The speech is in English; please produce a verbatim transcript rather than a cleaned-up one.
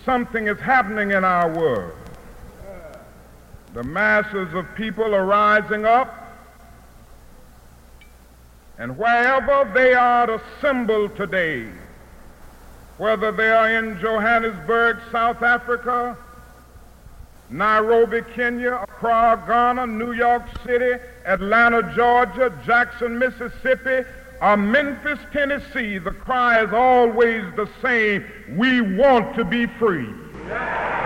something is happening in our world. The masses of people are rising up, and wherever they are assembled today, whether they are in Johannesburg, South Africa, Nairobi, Kenya, Accra, Ghana, New York City, Atlanta, Georgia, Jackson, Mississippi, or Memphis, Tennessee, the cry is always the same: we want to be free. Yeah.